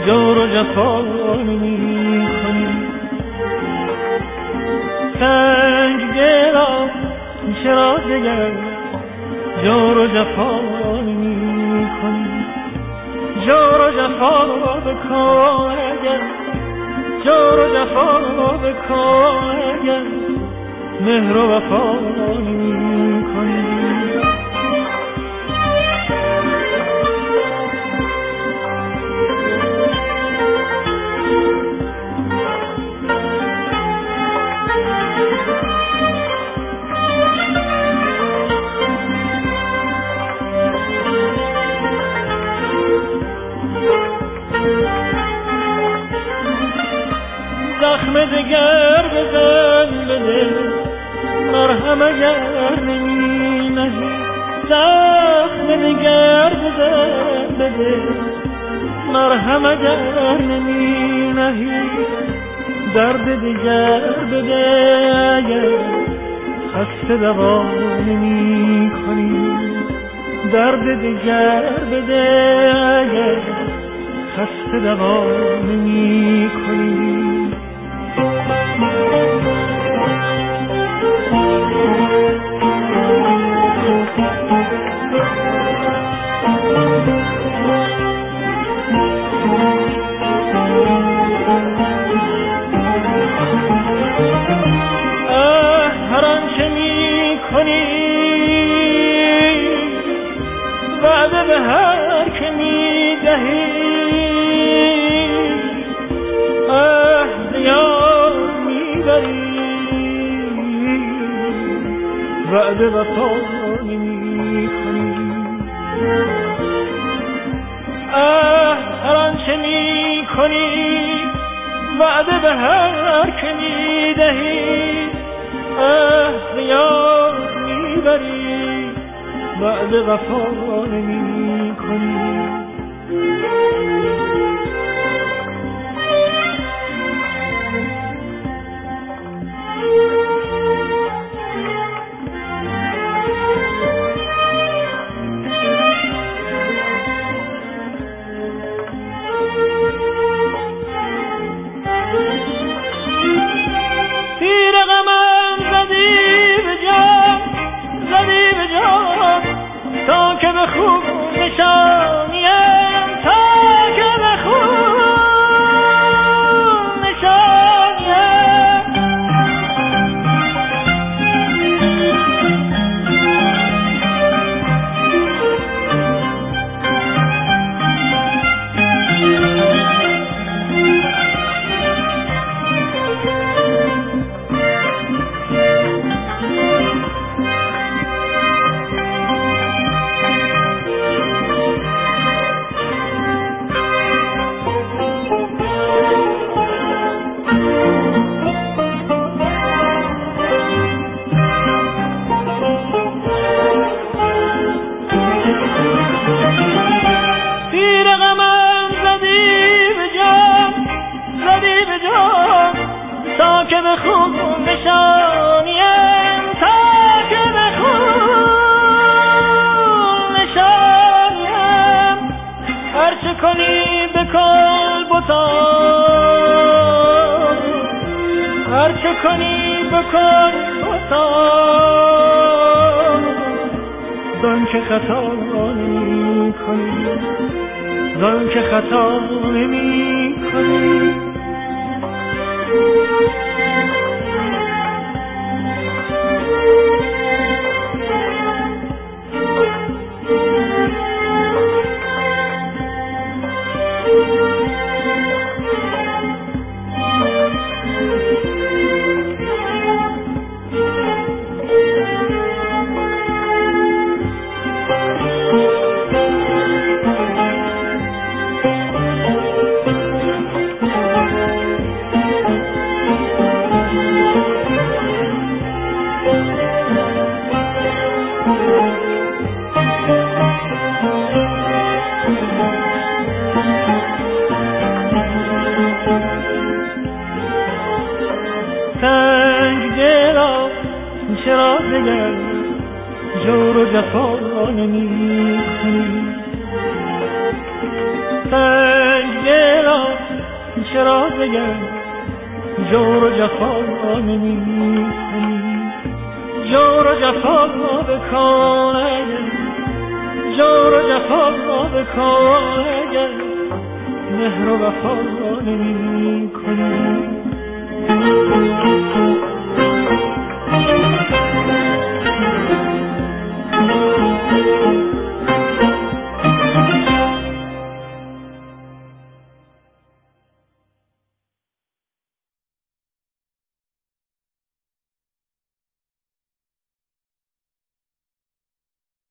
جور و جفا نمی کنی. سنگ دلا چرا دگر جور و جفا نمی کنی. جور و جفا بکن اگر، جور و جفا بکن اگر مهر و وفا نمی کنی. زخم دگر بزن به دل، مرهم اگر نمی نهی. زخم دگر بزن به دل، مرهم اگر نمی نهی. درد دگر بده اگر خسته دوا نمی کنی. درد دگر بده اگر خسته دوا نمی کنی. هر آنچه می کنی وعده به هر که می دهی. یاد می بری وعده وفا نمی کنی. هر آنچه می کنی وعده به هر که می دهی. یاد می بری وعده وفا نمی کنی. تا که به خوب نشانیم، تا که به خوب نشانیم. تا که به خوب نشانیم، تا که به خوب نشانیم. هرچه کنی بکن بتان، هرچه کنی بکن بتان. زن که خطا نمی کنی، زن که خطا نمی کنی. چرا دگر جور و جفا نمی کنی. سنگ دلا چرا بگم جور و جفا نمی کنی جور و جفا بکنه جور و جفا بکنه مهر و وفا نمی کنی